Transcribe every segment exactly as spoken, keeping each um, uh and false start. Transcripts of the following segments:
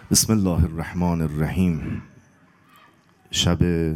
بسم الله الرحمن الرحیم. شب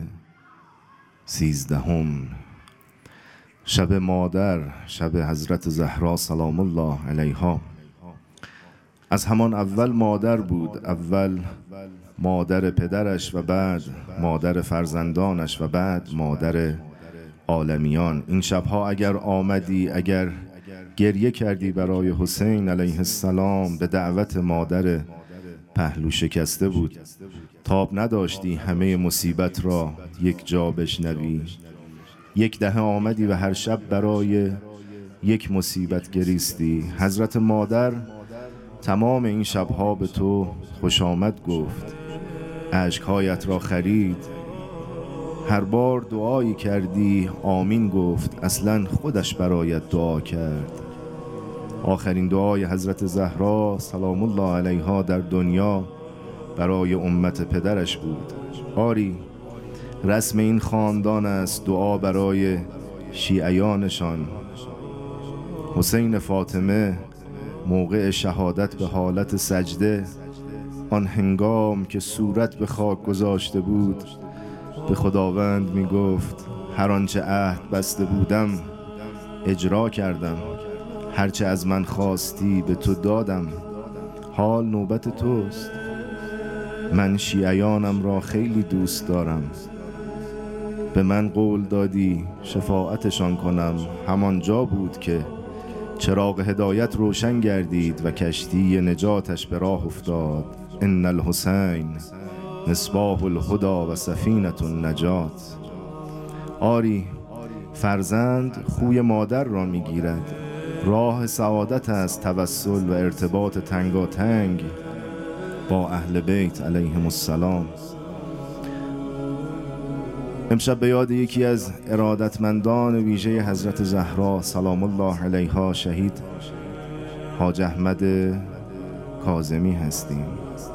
سیزدهم، شب مادر، شب حضرت زهرا سلام الله علیها. از همان اول مادر بود، اول مادر پدرش و بعد مادر فرزندانش و بعد مادر عالمیان. این شبها اگر آمدی، اگر گریه کردی برای حسین علیه السلام، به دعوت مادر پهلو شکسته بود. تاب نداشتی همه مصیبت را یک جا بشنوی. یک دهه آمدی و هر شب برای یک مصیبت گریستی. حضرت مادر تمام این شبها به تو خوش آمد گفت، اشکهایت را خرید. هر بار دعایی کردی آمین گفت، اصلا خودش برایت دعا کرد. آخرین دعای حضرت زهرا سلام الله علیها در دنیا برای امت پدرش بود. آری رسم این خاندان است دعا برای شیعیانشان. حسین فاطمه موقع شهادت به حالت سجده، آن هنگام که صورت به خاک گذاشته بود، به خداوند می گفت هر آنچه عهد بسته بودم اجرا کردم، هرچه از من خواستی به تو دادم، حال نوبت توست. من شیعیانم را خیلی دوست دارم، به من قول دادی شفاعتشان کنم. همانجا بود که چراغ هدایت روشن گردید و کشتی نجاتش به راه افتاد. ان الحسین مصباح الهدی و سفینة النجات. آری فرزند خوی مادر را میگیرد. راه سعادت است توسل و ارتباط تنگاتنگ با اهل بیت علیهم السلام. امشب به یاد یکی از ارادتمندان ویژه حضرت زهرا سلام الله علیها، شهید حاج احمد کاظمی هستیم.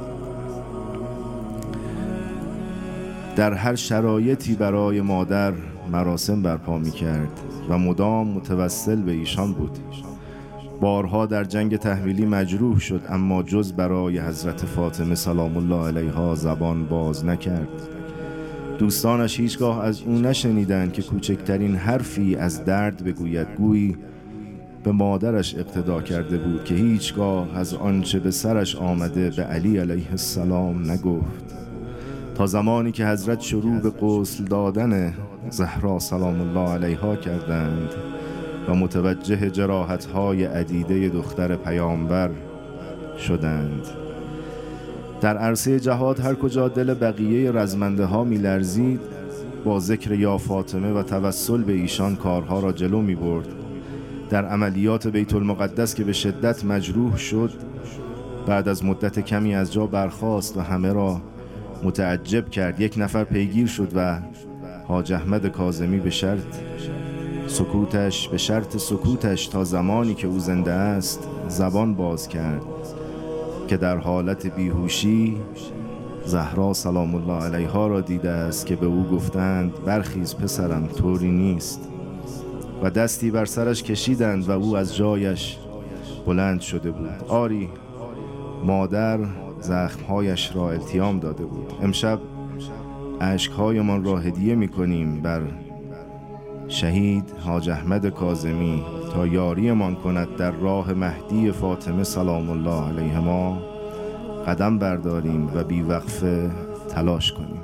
در هر شرایطی برای مادر مراسم برپا می کرد و مدام متوسل به ایشان بود. بارها در جنگ تحویلی مجروح شد، اما جز برای حضرت فاطمه سلام الله علیها زبان باز نکرد. دوستانش هیچگاه از او نشنیدند که کوچکترین حرفی از درد بگوید. گویی به مادرش اقتدا کرده بود که هیچگاه از آنچه به سرش آمده به علی علیه السلام نگفت، تا زمانی که حضرت شروع به غسل دادن زهرا سلام الله علیها کردند و متوجه جراحت‌های عدیده دختر پیامبر شدند. در عرصه جهاد هر کجا دل بقیه رزمنده ها می لرزید، با ذکر یا فاطمه و توسل به ایشان کارها را جلو می برد. در عملیات بیت المقدس که به شدت مجروح شد، بعد از مدت کمی از جا برخاست و همه را متعجب کرد. یک نفر پیگیر شد و حاج احمد کاظمی به شرط سکوتش به شرط سکوتش تا زمانی که او زنده است زبان باز کرد که در حالت بیهوشی زهرا سلام الله علیها را دیده است که به او گفتند برخیز پسرم، طوری نیست، و دستی بر سرش کشیدند و او از جایش بلند شده بود. آری مادر زخمهایش را التیام داده بود. امشب اشکهایمان را هدیه می کنیم بر شهید حاج احمد کاظمی تا یاریمان کند در راه مهدی فاطمه سلام الله علیهما قدم برداریم و بی وقفه تلاش کنیم.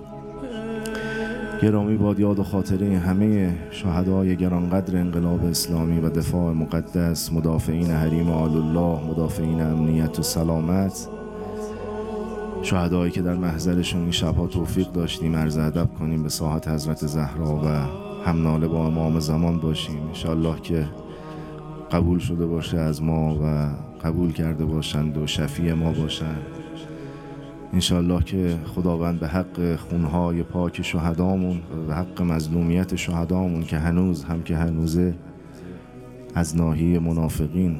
گرامی باد یاد و خاطره همه شهدای گرانقدر انقلاب اسلامی و دفاع مقدس، مدافعین حریم آل الله، مدافعین امنیت و سلامت، شهدایی که در محضرشون این شبها توفیق داشتیم عرض ادب کنیم به ساحت حضرت زهرا و هم ناله با امام زمان باشیم. انشاءالله که قبول شده باشه از ما و قبول کرده باشند و شفیع ما باشند. انشاءالله که خداوند به حق خونهای پاک شهدامون و به حق مظلومیت شهدامون که هنوز هم که هنوزه از ناحیه منافقین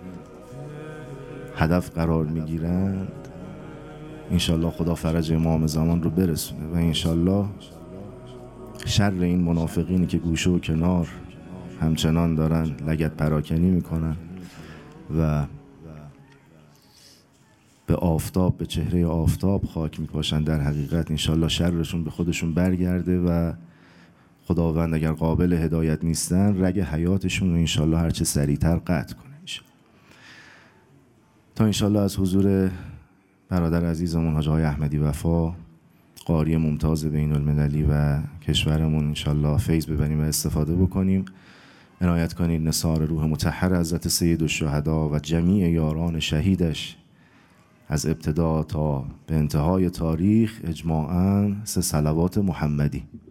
هدف قرار میگیرند، انشاءالله خدا فرج امام زمان رو برسونه و انشاءالله شر این منافقینی که گوشه و کنار همچنان دارن لگد پراکنی میکنن و به آفتاب، به چهره آفتاب خاک میپاشن، در حقیقت انشالله شرشون به خودشون برگرده و خداوند اگر قابل هدایت نیستن رگ حیاتشون رو انشالله هرچه سریعتر قطع کنه انشالله. تا انشالله از حضور برادر عزیزمون حاج آقای احمدی وفا، قاری ممتاز بین المللی و کشورمون، انشالله فیض ببریم و استفاده بکنیم. عنایت کنید نثار روح مطهر حضرت سید الشهدا و جمیع یاران شهیدش از ابتدا تا به انتهای تاریخ اجماعاً سه صلوات محمدی.